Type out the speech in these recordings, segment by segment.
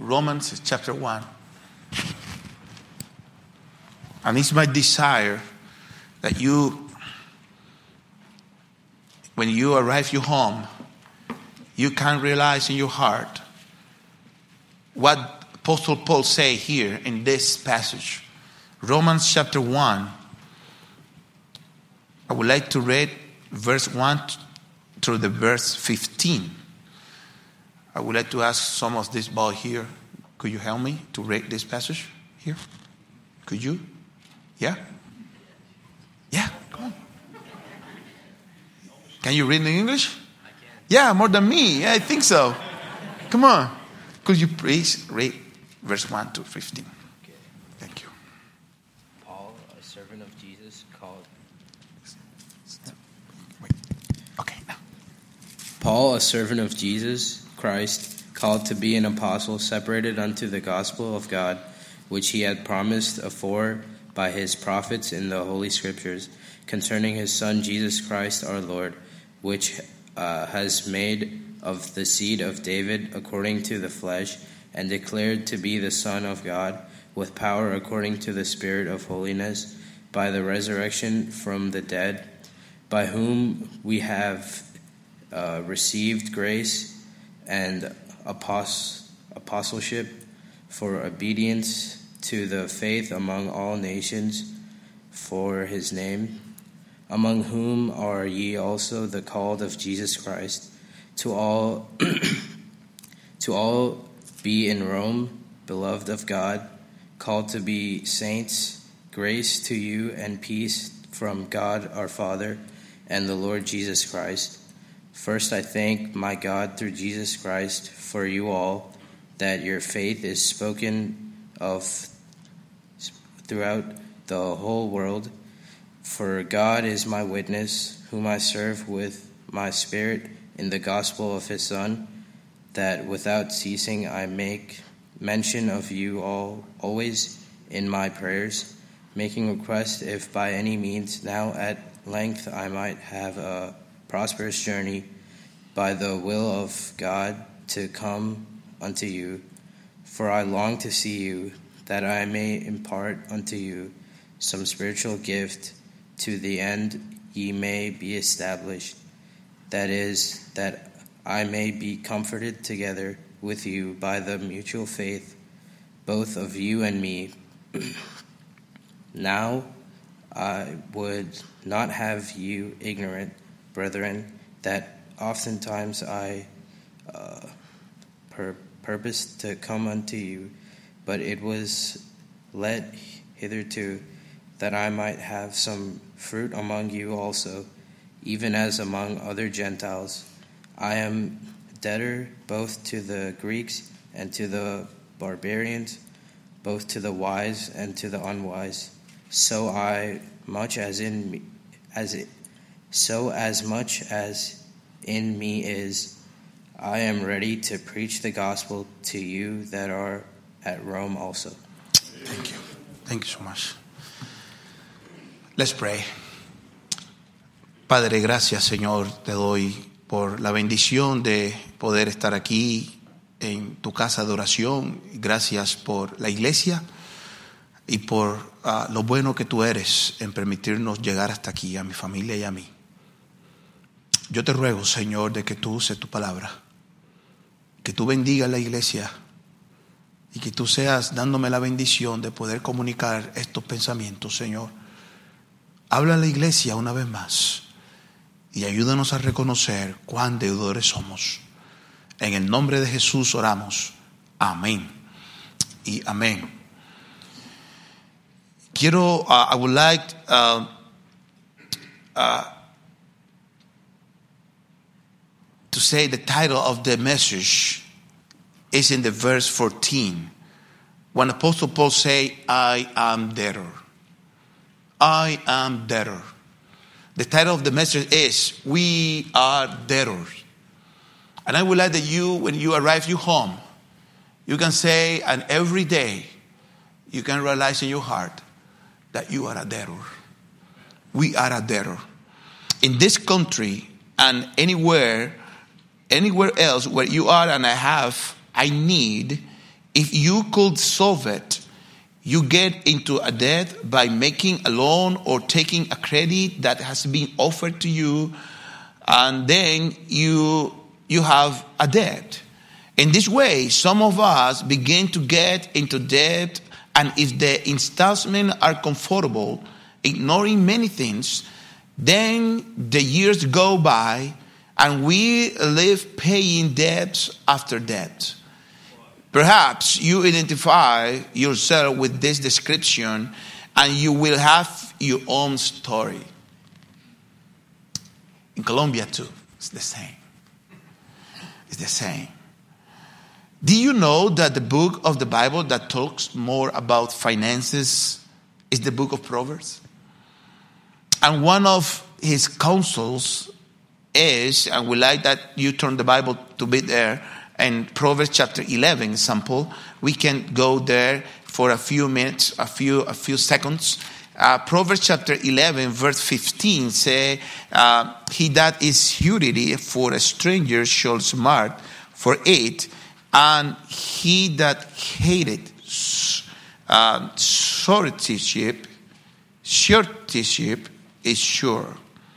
Romans chapter 1. And it's my desire that you, when you arrive your home, you can realize in your heart what Apostle Paul say here in this passage. Romans chapter 1. I would like to read verse 1 through the verse 15. I would like to ask some of this boy here, could you help me to read this passage here? Could you? Yeah? Yeah, come on. Can you read in English? I can. Yeah, more than me. Yeah, I think so. Come on. Could you please read verse 1 to 15? Okay. Thank you. Paul, a servant of Jesus, called. Wait. Okay, now. Paul, a servant of Jesus Christ, called to be an apostle, separated unto the gospel of God, which he had promised afore by his prophets in the Holy Scriptures, concerning his Son Jesus Christ our Lord, which has made of the seed of David according to the flesh, and declared to be the Son of God, with power according to the Spirit of holiness, by the resurrection from the dead, by whom we have received grace and apostleship for obedience to the faith among all nations for his name, among whom are ye also the called of Jesus Christ. To all be in Rome, beloved of God, called to be saints, grace to you and peace from God our Father and the Lord Jesus Christ. First I thank my God through Jesus Christ for you all, that your faith is spoken of throughout the whole world. For God is my witness, whom I serve with my spirit in the gospel of his Son, that without ceasing I make mention of you all always in my prayers, making request if by any means now at length I might have a prosperous journey by the will of God to come unto you. For I long to see you, that I may impart unto you some spiritual gift, to the end ye may be established. That is, that I may be comforted together with you by the mutual faith, both of you and me. Now I would not have you ignorant, brethren, that oftentimes I purposed to come unto you, but it was let hitherto that I might have some fruit among you also, even as among other Gentiles. I am debtor both to the Greeks and to the barbarians, both to the wise and to the unwise. So as much as in me is, I am ready to preach the gospel to you that are at Rome also. Thank you. Thank you so much. Let's pray. Padre, gracias, Señor, te doy por la bendición de poder estar aquí en tu casa de oración. Gracias por la iglesia y por lo bueno que tú eres en permitirnos llegar hasta aquí, a mi familia y a mí. Yo te ruego, Señor, de que tú uses tu palabra, que tú bendigas la iglesia y que tú seas dándome la bendición de poder comunicar estos pensamientos, Señor. Habla a la iglesia una vez más y ayúdanos a reconocer cuán deudores somos. En el nombre de Jesús oramos. Amén y amén. I would like to say the title of the message is in the verse 14. When Apostle Paul say, I am debtor. I am debtor. The title of the message is, We Are Debtors. And I would like that you, when you arrive your home, you can say, and every day, you can realize in your heart that you are a debtor. We are a debtor. In this country and anywhere else where you are and I need, if you could solve it, you get into a debt by making a loan or taking a credit that has been offered to you, and then you have a debt. In this way, some of us begin to get into debt, and if the installments are comfortable, ignoring many things, then the years go by and we live paying debts after debt. Perhaps you identify yourself with this description and you will have your own story. In Colombia too, it's the same. It's the same. Do you know that the book of the Bible that talks more about finances is the book of Proverbs? And one of his counsels is, and we like that you turn the Bible to be there, and Proverbs chapter 11 example, we can go there for a few minutes, a few seconds. Proverbs chapter 11 verse 15 say, he that is surety for a stranger shall smart for it, and he that hated suretyship is sure.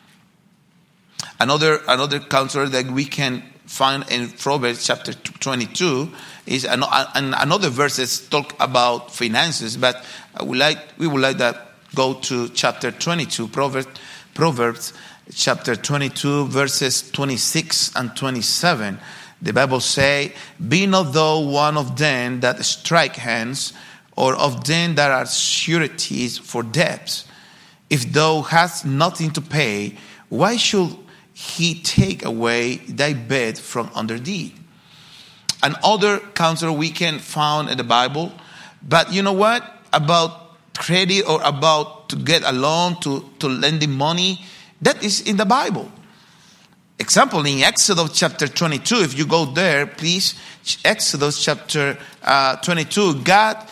Another counselor that we can find in Proverbs chapter 22 is another verses talk about finances, but we would like that go to chapter 22, Proverbs chapter 22 verses 26 and 27. The Bible say, be not thou one of them that strike hands, or of them that are sureties for debts. If thou hast nothing to pay, why should he take away thy bed from under thee? Another counsel we can find in the Bible. But you know what? About credit or about to get a loan, to lending money, that is in the Bible. Example, in Exodus chapter 22, if you go there, please, Exodus chapter 22, God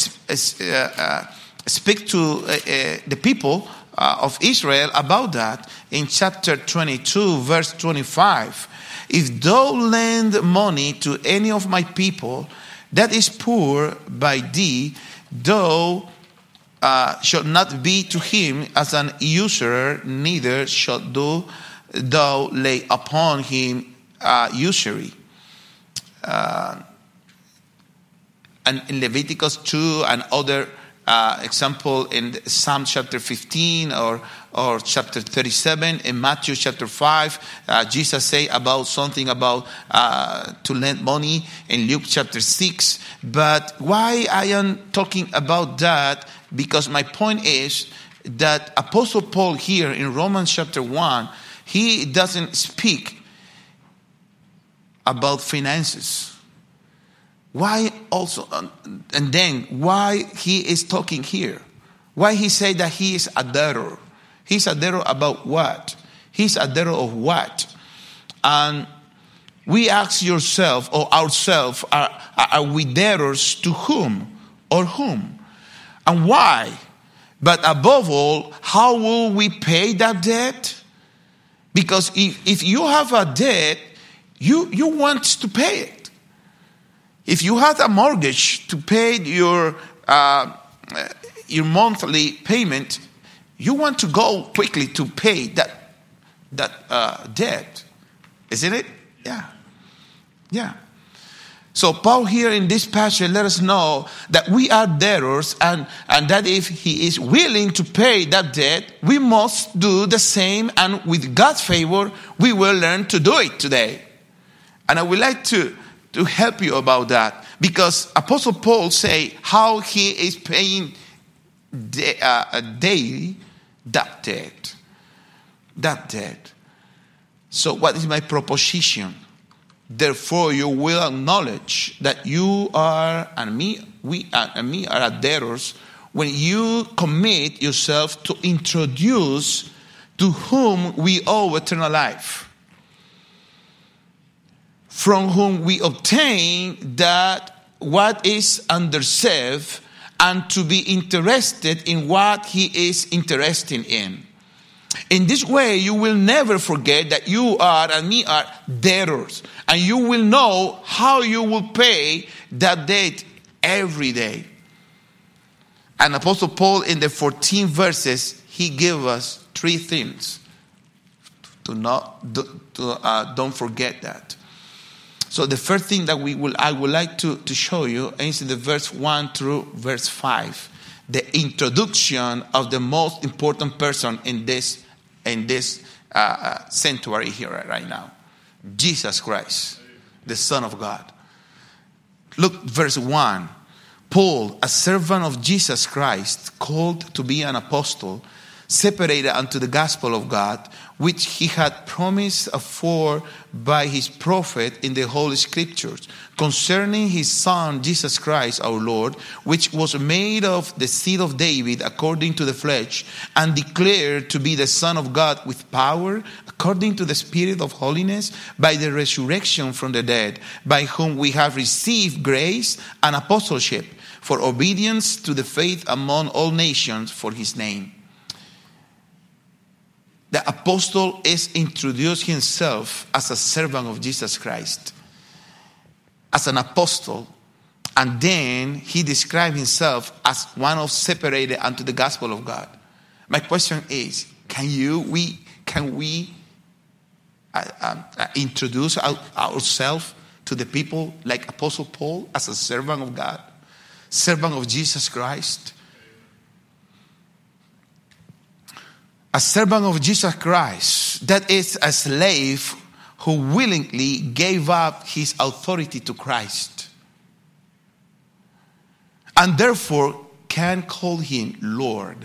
speak to the people of Israel about that in chapter 22, verse 25. If thou lend money to any of my people that is poor by thee, thou shalt not be to him as an usurer, neither shalt thou lay upon him usury. And in Leviticus 2 and other example in Psalm chapter 15 or chapter 37, in Matthew chapter 5, Jesus say about something about to lend money in Luke chapter 6. But why I am talking about that? Because my point is that Apostle Paul here in Romans chapter 1, he doesn't speak about finances. Why also, and then why he is talking here? Why he say that he is a debtor? He's a debtor about what? He's a debtor of what? And we ask yourself or ourselves, are we debtors to whom or whom? And why? But above all, how will we pay that debt? Because if you have a debt, you want to pay it. If you have a mortgage to pay your monthly payment, you want to go quickly to pay that debt, isn't it? Yeah. So Paul here in this passage let us know that we are debtors, and that if he is willing to pay that debt, we must do the same, and with God's favor, we will learn to do it today. And I would like to help you about that, because Apostle Paul say how he is paying daily that debt. So what is my proposition? Therefore, you will acknowledge that you are, and we are debtors when you commit yourself to introduce to whom we owe eternal life, from whom we obtain that what is undeserved, and to be interested in what he is interested in. In this way, you will never forget that you are and me are debtors. And you will know how you will pay that debt every day. And Apostle Paul, in the 14 verses, he gave us 3 things don't forget that. So the first thing that I would like to show you is the verse 1 through verse 5. The introduction of the most important person in this sanctuary here right now. Jesus Christ, the Son of God. Look, verse 1. Paul, a servant of Jesus Christ, called to be an apostle, separated unto the gospel of God, which he had promised afore by his prophet in the Holy Scriptures, concerning his Son, Jesus Christ, our Lord, which was made of the seed of David according to the flesh, and declared to be the Son of God with power, according to the Spirit of holiness, by the resurrection from the dead, by whom we have received grace and apostleship, for obedience to the faith among all nations for his name. The apostle is introduced himself as a servant of Jesus Christ, as an apostle, and then he described himself as one of separated unto the gospel of God. My question is, can we introduce ourselves to the people like Apostle Paul as a servant of God, servant of Jesus Christ? A servant of Jesus Christ, that is a slave who willingly gave up his authority to Christ, and therefore can call him Lord.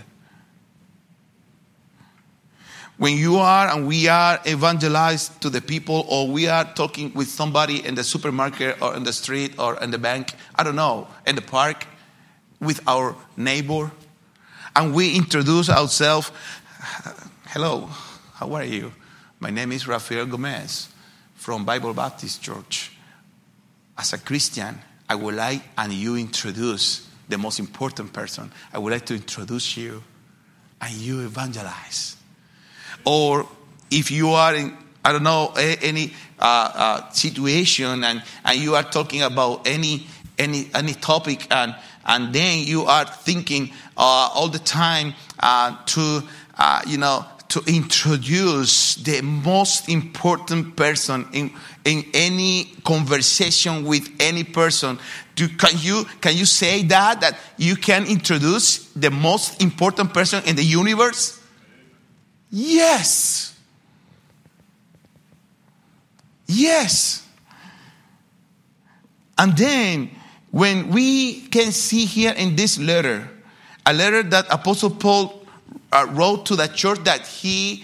When you are and we are evangelized to the people, or we are talking with somebody in the supermarket or in the street or in the bank, I don't know, in the park, with our neighbor, and we introduce ourselves. Hello, how are you? My name is Rafael Gomez from Bible Baptist Church. As a Christian, I would like, and you introduce the most important person, I would like to introduce you, and you evangelize. Or if you are in, I don't know, any situation, and you are talking about any topic, and then you are thinking all the time to introduce the most important person in any conversation with any person. Can you say that you can introduce the most important person in the universe? Yes. Yes. And then when we can see here in this letter, a letter that Apostle Paul wrote to the church that he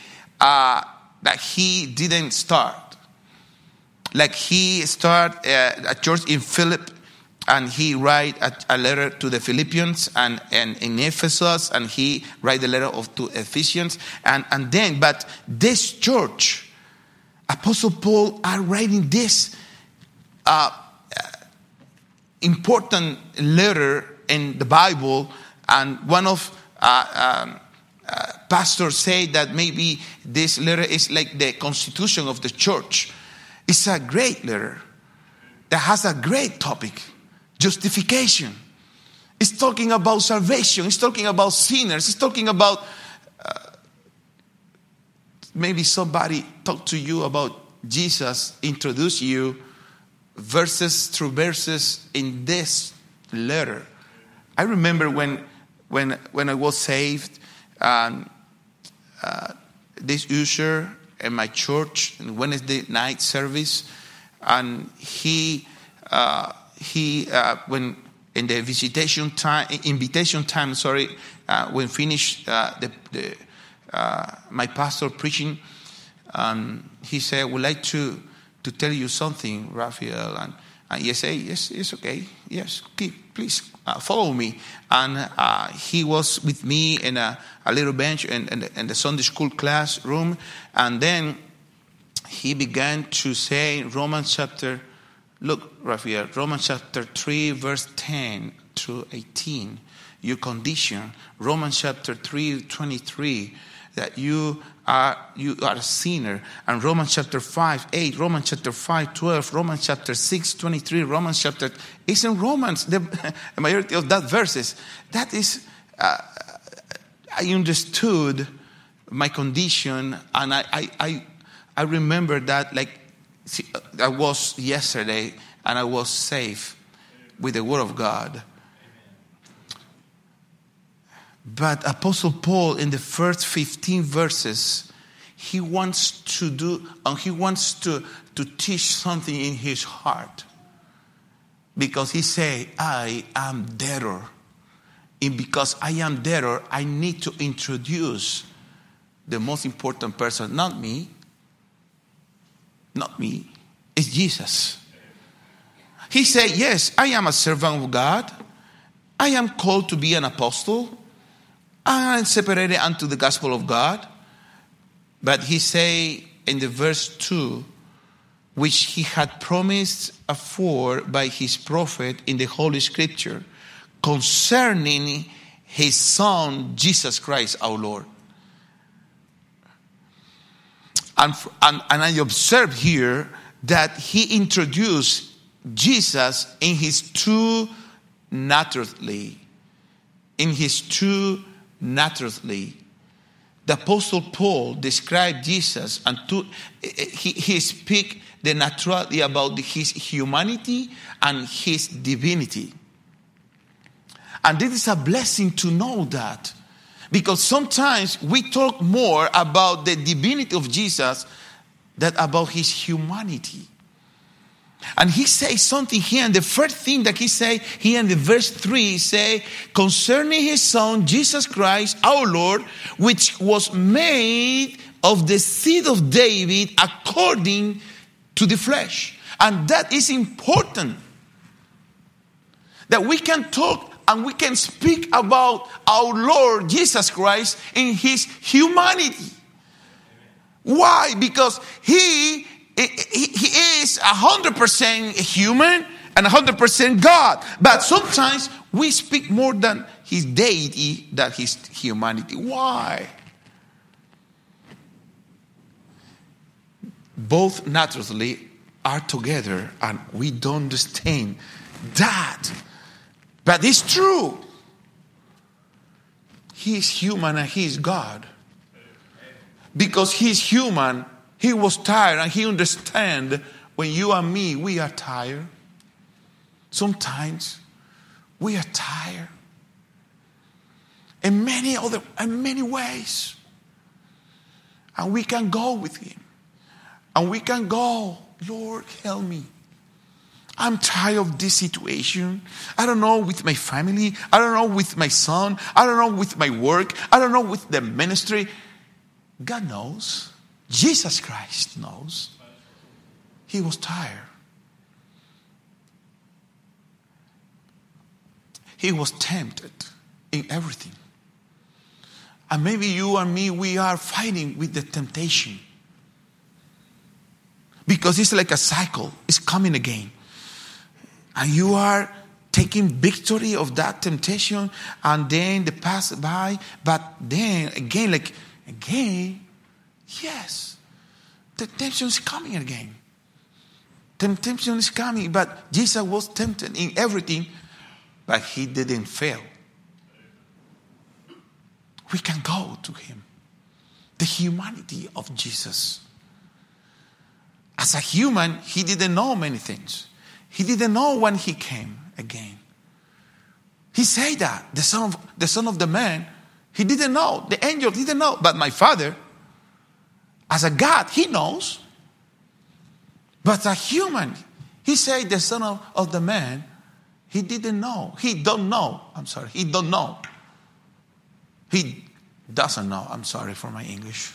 didn't start. Like he started a church in Philip, and he write a letter to the Philippians, and in Ephesus, and he write the letter to Ephesians, and then, but this church, Apostle Paul are writing this important letter in the Bible, and one of pastors say that maybe this letter is like the constitution of the church. It's a great letter that has a great topic, justification. It's talking about salvation. It's talking about sinners. It's talking about maybe somebody talk to you about Jesus, introduce you verses through verses in this letter. I remember when I was saved, and this usher in my church in Wednesday night service, and he when in the invitation time, when finished my pastor preaching, he said, "I would like to tell you something, Rafael." And he said, "Yes, it's okay. Yes, please follow me." And he was with me in a little bench in the Sunday school classroom. And then he began to say Romans chapter 3, verse 10 through 18. Your condition. Romans chapter 3, 23. that you are a sinner. And Romans chapter 5:8, Romans chapter 5:12, Romans chapter 6:23, Romans chapter, it's in Romans, the majority of that verses. That is, I understood my condition, and I remember that like I was yesterday, and I was saved with the word of God. But Apostle Paul, in the first 15 verses, he wants to do, and he wants to teach something in his heart. Because he say, I am debtor. And because I am debtor, I need to introduce the most important person. Not me. It's Jesus. He said, yes, I am a servant of God. I am called to be an apostle. I am separated unto the gospel of God. But he say in the verse 2, which he had promised afore by his prophet in the Holy Scripture, concerning his Son, Jesus Christ, our Lord. And I observe here that he introduced Jesus in his true naturally. The Apostle Paul described Jesus, and he speak the naturality about his humanity and his divinity. And this is a blessing to know that. Because sometimes we talk more about the divinity of Jesus than about his humanity. And he says something here, and the first thing that he say here in the verse 3, he say, concerning his Son, Jesus Christ, our Lord, which was made of the seed of David according to the flesh. And that is important. That we can talk and we can speak about our Lord Jesus Christ in his humanity. Why? Because he is 100% human and 100% God. But sometimes we speak more than his deity than his humanity. Why? Both naturally are together, and we don't understand that. But it's true. He is human and he is God. Because he is human, he was tired, and he understands when you and me, we are tired. Sometimes we are tired. In many ways. And we can go with him. And we can go, Lord, help me. I'm tired of this situation. I don't know with my family. I don't know with my son. I don't know with my work. I don't know with the ministry. God knows. Jesus Christ knows. He was tired. He was tempted in everything. And maybe you and me, we are fighting with the temptation. Because it's like a cycle. It's coming again. And you are taking victory of that temptation, and then they pass by. But then again, yes, the temptation is coming again. Temptation is coming, but Jesus was tempted in everything, but he didn't fail. We can go to him. The humanity of Jesus. As a human, he didn't know many things. He didn't know when he came again. He said that the son of the man, he didn't know. The angel didn't know. But my Father, as a God, he knows. But as a human, he said the son of the man, he didn't know. He don't know. He don't know. He doesn't know. I'm sorry for my English.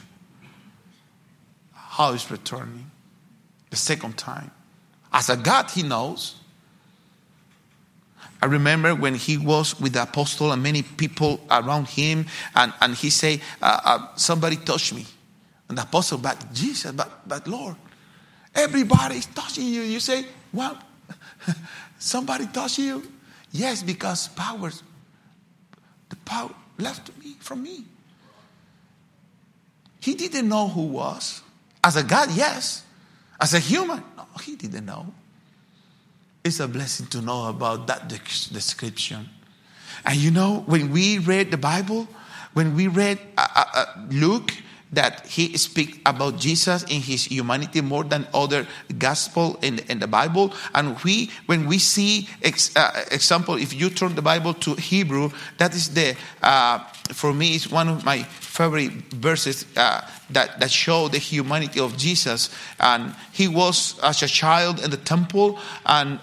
How is returning? The second time. As a God, he knows. I remember when he was with the apostle and many people around him, and he said, somebody touched me. And the apostle, but Jesus, but Lord, everybody is touching you. You say, well, somebody touched you? Yes, because the power left from me. He didn't know who was. As a God, yes. As a human, no, he didn't know. It's a blessing to know about that description. And you know, when we read the Bible, when we read Luke, that he speaks about Jesus in his humanity more than other gospel in the Bible. And when we see example, if you turn the Bible to Hebrew, that is for me, it's one of my favorite verses that show the humanity of Jesus. And he was as a child in the temple, and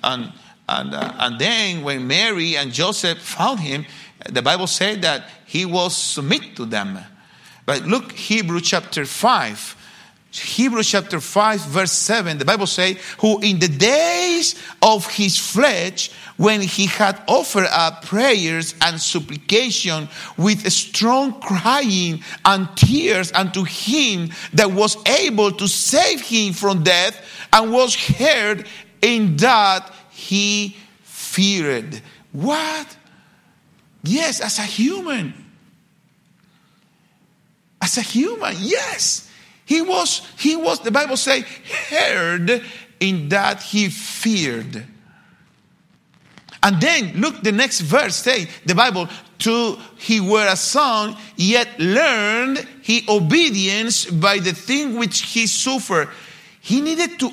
then when Mary and Joseph found him, the Bible said that he was submit to them. But look, Hebrews chapter 5. Hebrews chapter 5 verse 7. The Bible says, who in the days of his flesh, when he had offered up prayers and supplication with strong crying and tears unto him that was able to save him from death, and was heard, in that he feared. What? Yes, as a human. As a human, yes. He was, the Bible says, heard, in that he feared. And then, look, the next verse say, the Bible, to he were a son, yet learned he obedience by the thing which he suffered. He needed to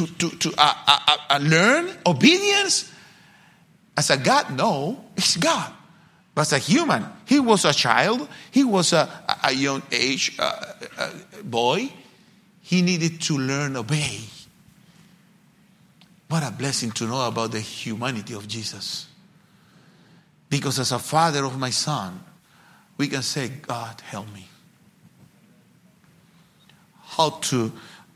learn obedience. As a God, no, it's God. But as a human, he was a child. He was a young age boy. He needed to learn obey. What a blessing to know about the humanity of Jesus. Because as a father of my son, we can say, God, help me. How to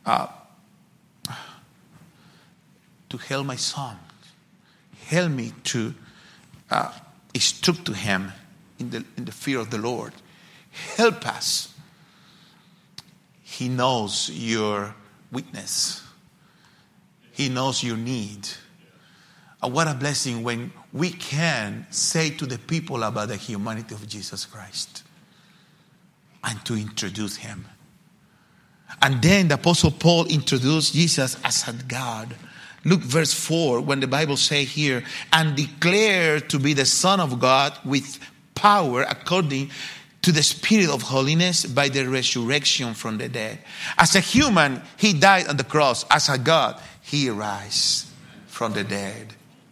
help my son. Help me to instruct to him in the fear of the Lord. Help us. He knows your weakness. He knows your need. And what a blessing when we can say to the people about the humanity of Jesus Christ and to introduce him. And then the Apostle Paul introduced Jesus as a God. Look, verse 4, when the Bible says here, and declared to be the Son of God with power according to the Spirit of holiness by the resurrection from the dead. As a human, he died on the cross. As a God, he arose from the dead.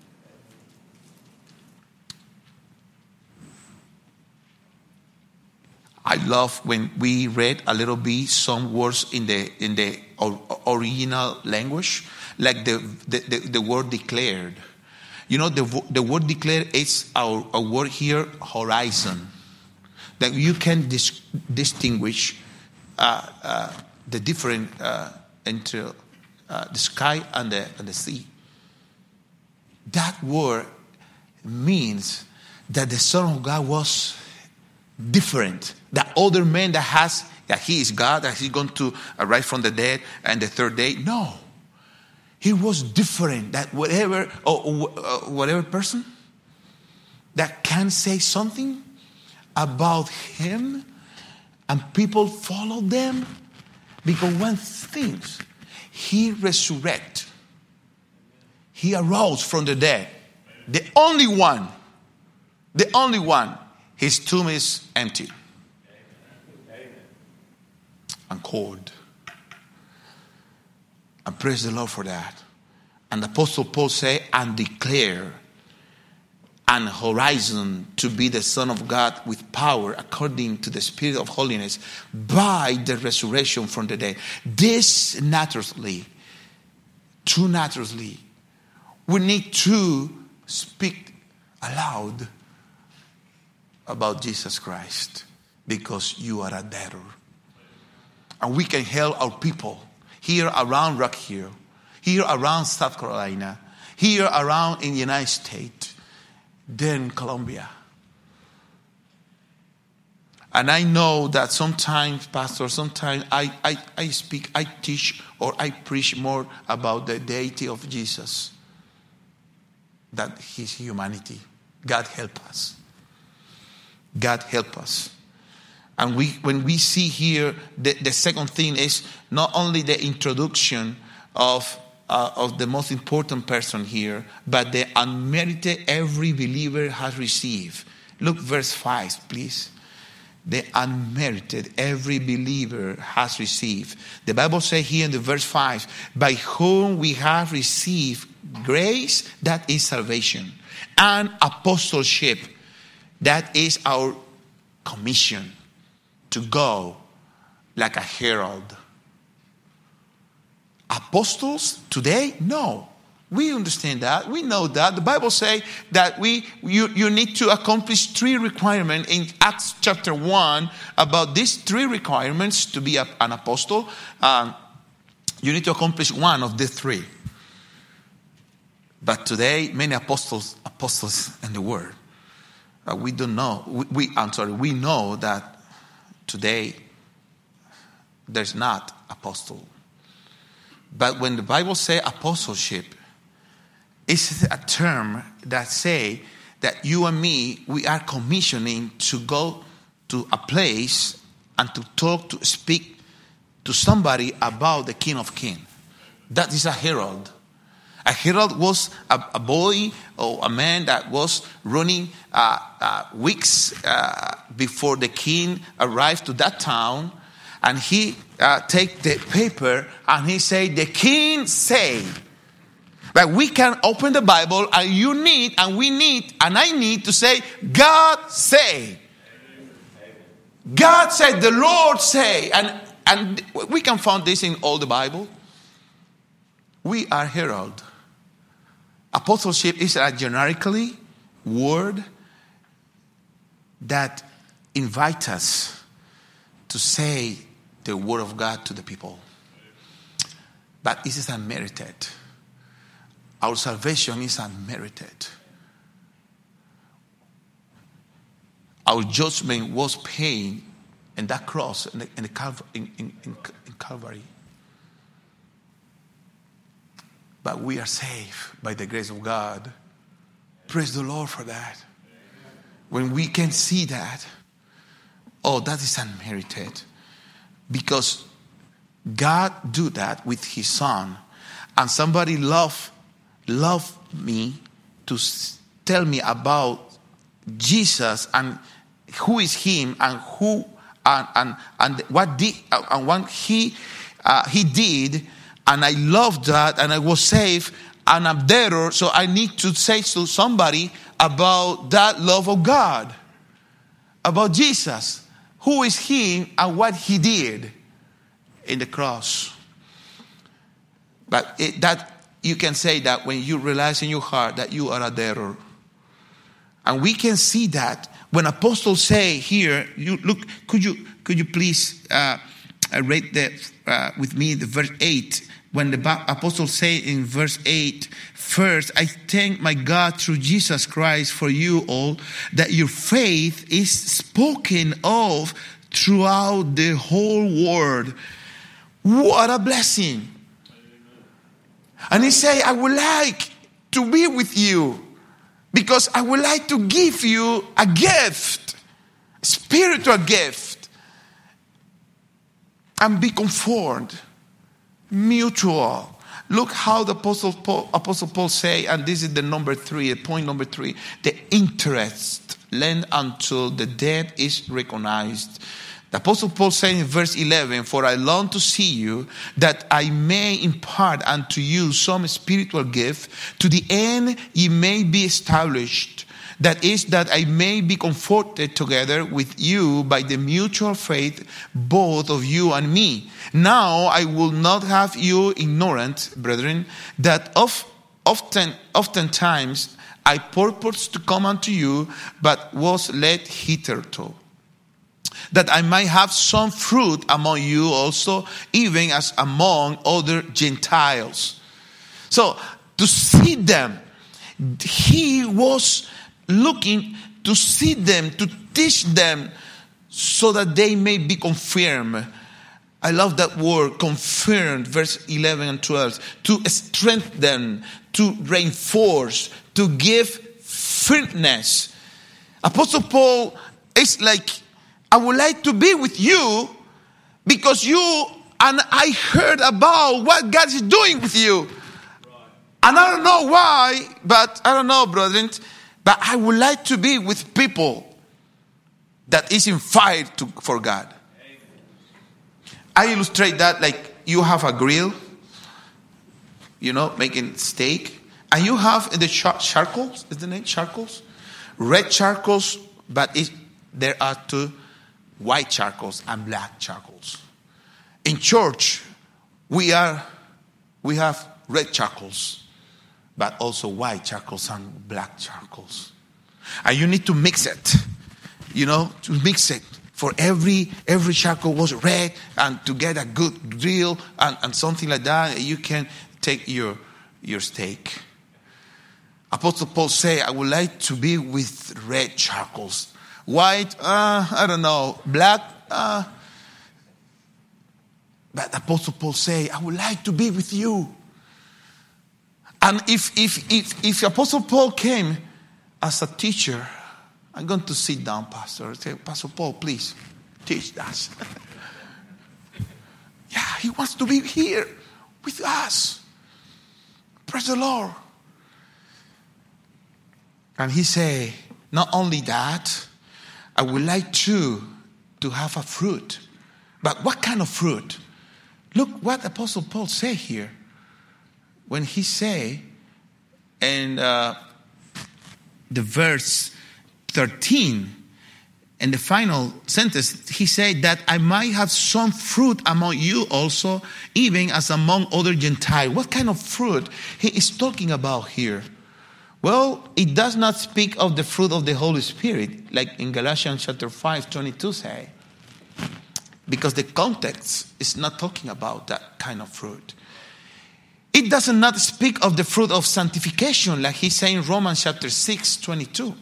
I love when we read a little bit some words in the original language, like the word declared. You know, the word declared is a word here, horizon, that you can distinguish the different entre the sky and the sea. That word means that the Son of God was different. The other man that he is God, that he's going to arise from the dead and the third day. No. He was different. That whatever person that can say something about him and people follow them. Because one thing, he resurrected. He arose from the dead. The only one. His tomb is empty. And cold. And praise the Lord for that. And the Apostle Paul say, and declare an horizon to be the Son of God with power according to the Spirit of holiness by the resurrection from the dead. This naturally, too naturally, we need to speak aloud about Jesus Christ, because you are a debtor. And we can help our people here around Rock Hill, here around South Carolina, here around in the United States, then Colombia. And I know that sometimes, Pastor, I speak, I teach, or I preach more about the deity of Jesus than his humanity. God help us. God help us. And when we see here, the second thing is not only the introduction of the most important person here, but the unmerited every believer has received. Look verse 5, please. The unmerited every believer has received. The Bible says here in the verse 5, by whom we have received grace, that is salvation, and apostleship, that is our commission to go like a herald. Apostles today? No. We understand that. We know that. The Bible says that you need to accomplish 3 requirements in Acts chapter 1 about these 3 requirements to be an apostle. You need to accomplish one of the 3. But today, many apostles in the world, we don't know. We know that today there's not apostle. But when the Bible says apostleship, it's a term that say that you and me, we are commissioning to go to a place and to talk, to speak to somebody about the King of Kings. That is a herald. A herald was a boy or a man that was running weeks before the king arrived to that town. And he take the paper and he say, the king say. But we can open the Bible and I need to say, God say. God said, the Lord say. And we can find this in all the Bible. We are herald. Apostleship is a generically word that invites us to say the word of God to the people. But it is unmerited. Our salvation is unmerited. Our judgment was paid in that cross in Calvary. But we are saved by the grace of God. Praise the Lord for that. When we can see that, that is unmerited. Because God do that with his son. And somebody loved me to tell me about Jesus and who is him and who and what he did. And I loved that, and I was saved, and I'm there. So I need to say to somebody about that love of God, about Jesus, who is he and what he did in the cross. But that you can say that when you realize in your heart that you are a debtor. And we can see that when apostles say here, you look, could you please read that with me, the verse 8. When the apostles say in verse 8, first, I thank my God through Jesus Christ for you all, that your faith is spoken of throughout the whole world. What a blessing. And he say, I would like to be with you because I would like to give you a gift, spiritual gift, and be conformed. Mutual. Look how the Apostle Paul say, and this is the point number 3, the interest lent until the debt is recognized. The Apostle Paul said in verse 11, for I long to see you, that I may impart unto you some spiritual gift, to the end ye may be established. That is, that I may be comforted together with you by the mutual faith, both of you and me. Now I will not have you ignorant, brethren, that oftentimes I purposed to come unto you, but was led hitherto, that I might have some fruit among you also, even as among other Gentiles. So, to see them, he was looking to see them, to teach them, so that they may be confirmed. I love that word, confirmed, verse 11 and 12. To strengthen, to reinforce, to give firmness. Apostle Paul is like I would like to be with you because you and I heard about what God is doing with you. And I don't know why, but I don't know, brethren, but I would like to be with people that is in fire for God. I illustrate that like you have a grill, making steak. And you have in the charcoals, is the name charcoals? Red charcoals, but there are two white charcoals and black charcoals. In church, we have red charcoals, but also white charcoals and black charcoals. And you need to mix it, to mix it. For every charcoal was red, and to get a good grill and something like that, you can take your steak. Apostle Paul say, I would like to be with red charcoals. White, I don't know. Black, but Apostle Paul say, I would like to be with you. And if Apostle Paul came as a teacher, I'm going to sit down, Pastor. Say, Pastor Paul, please teach us. Yeah, he wants to be here with us. Praise the Lord. And he say, not only that, I would like to have a fruit. But what kind of fruit? Look what Apostle Paul say here. When he say in the verse 13, in the final sentence, he said that I might have some fruit among you also, even as among other Gentiles. What kind of fruit he is talking about here? Well, it does not speak of the fruit of the Holy Spirit, like in Galatians chapter 5:22 say. Because the context is not talking about that kind of fruit. It does not speak of the fruit of sanctification, like he said in Romans chapter 6:22.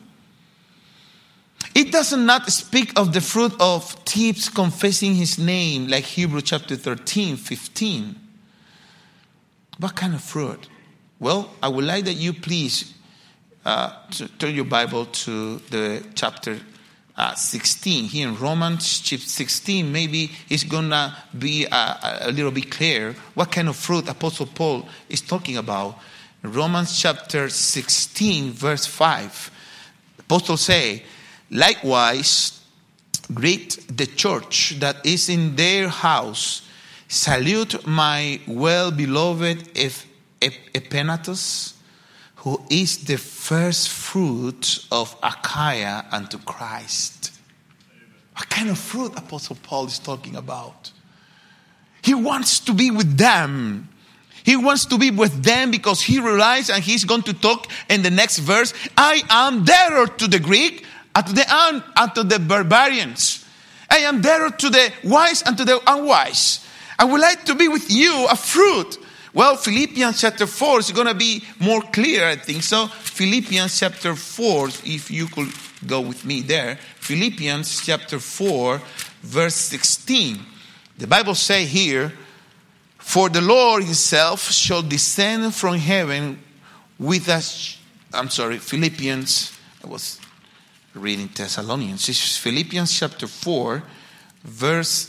It does not speak of the fruit of tips confessing his name, like Hebrews chapter 13:15. What kind of fruit? Well, I would like that you please turn your Bible to the chapter 16. Here in Romans chapter 16, maybe it's going to be a little bit clear what kind of fruit Apostle Paul is talking about. Romans chapter 16, verse 5. Apostle say, likewise, greet the church that is in their house. Salute my well-beloved Epaenetus, who is the first fruit of Achaia unto Christ. What kind of fruit Apostle Paul is talking about? He wants to be with them. He wants to be with them because he realized, and he's going to talk in the next verse, I am dearer to the Greek and to the barbarians. I am dearer to the wise and to the unwise. I would like to be with you, a fruit. Well, Philippians chapter 4 is going to be more clear, I think. So, Philippians chapter 4, if you could go with me there. Philippians chapter 4, verse 16. The Bible says here, for the Lord himself shall descend from heaven with us. Philippians, I was reading Thessalonians. This is Philippians chapter 4, verse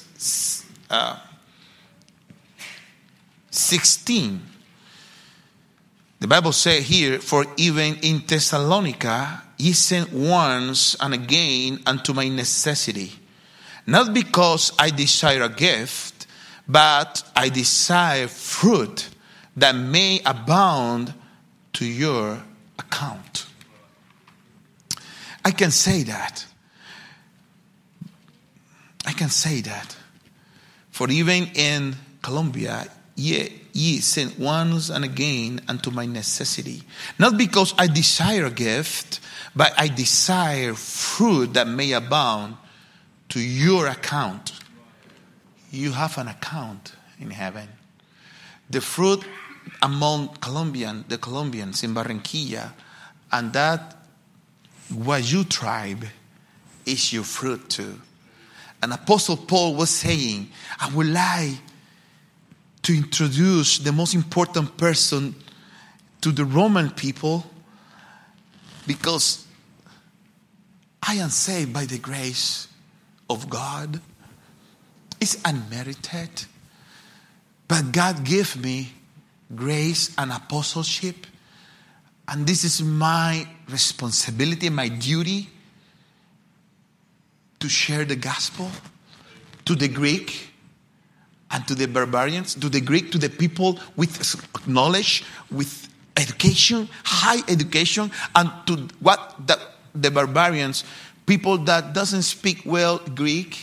16. The Bible says here, for even in Thessalonica ye sent once and again unto my necessity, not because I desire a gift, but I desire fruit that may abound to your account. I can say that. For even in Colombia, ye sent once and again unto my necessity. Not because I desire a gift, but I desire fruit that may abound to your account. You have an account in heaven. The fruit among the Colombians in Barranquilla, and that Guayú tribe is your fruit too. And Apostle Paul was saying, I would like to introduce the most important person to the Roman people, because I am saved by the grace of God. It's unmerited. But God gave me grace and apostleship. And this is my responsibility, my duty to share the gospel to the Greek and to the barbarians, to the Greek, to the people with knowledge, with education, high education, and to what the barbarians, people that doesn't speak well Greek.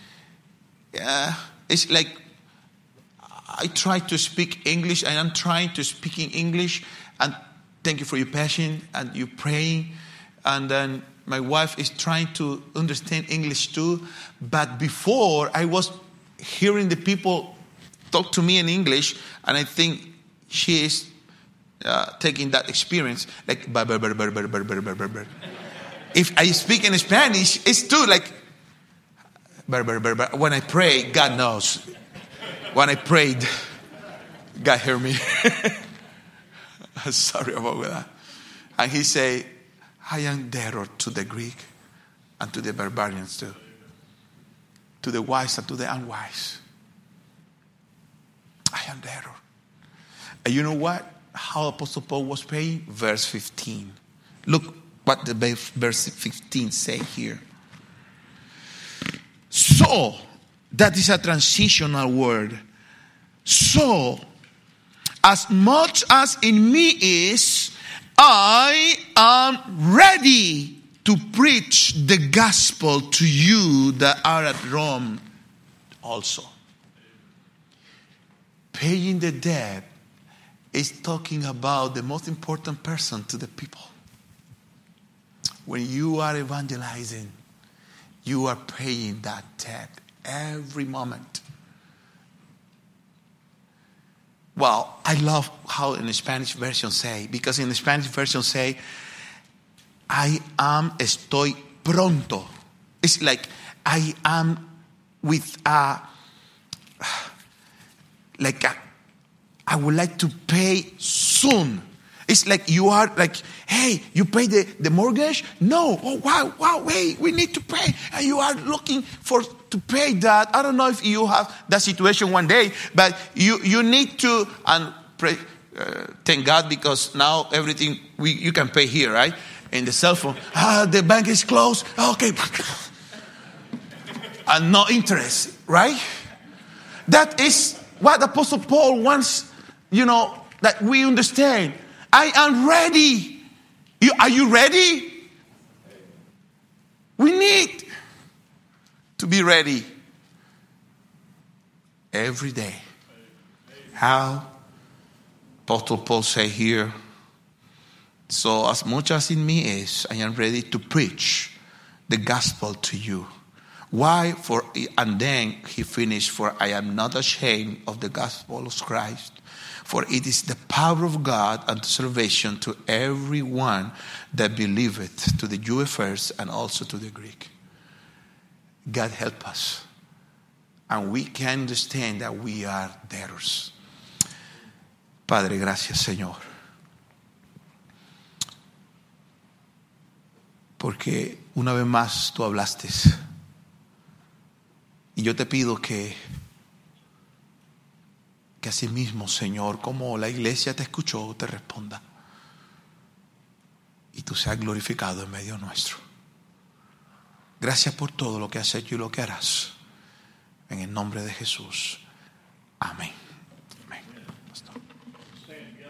It's like I try to speak English, and I'm trying to speak in English, and thank you for your passion and you praying. And then my wife is trying to understand English too. But before, I was hearing the people talk to me in English, and I think she is taking that experience like if I speak in Spanish, it's too like when I pray, God knows. When I prayed, God heard me. Sorry about that. And he say, I am debtor to the Greek and to the barbarians too, to the wise and to the unwise. I am debtor. And you know what? How Apostle Paul was paying? Verse 15. Look what the verse 15 say here. So, that is a transitional word. So, as much as in me is, I am ready to preach the gospel to you that are at Rome also. Paying the debt is talking about the most important person to the people. When you are evangelizing, you are paying that debt every moment. Well, I love how in the Spanish version say, because in the Spanish version say, estoy pronto. It's like I am with I would like to pay soon. It's like you are like, hey, you pay the mortgage? No. Oh, wow, wait, we need to pay. And you are looking to pay that. I don't know if you have that situation one day, but you need to, and pray, thank God, because now everything, you can pay here, right? In the cell phone. The bank is closed. Okay. And no interest, right? That is what Apostle Paul wants, that we understand. I am ready. Are you ready? We need to be ready every day. How? Apostle Paul say here, so as much as in me is, I am ready to preach the gospel to you. Why? And then he finished, for I am not ashamed of the gospel of Christ. For it is the power of God unto salvation to everyone that believeth, to the Jew first and also to the Greek. God help us. And we can understand that we are debtors. Padre, gracias, Señor. Porque una vez más tú hablaste. Y yo te pido que así mismo, Señor, como la iglesia te escuchó, te responda. Y tú seas glorificado en medio nuestro. Gracias por todo lo que has hecho y lo que harás. En el nombre de Jesús. Amén.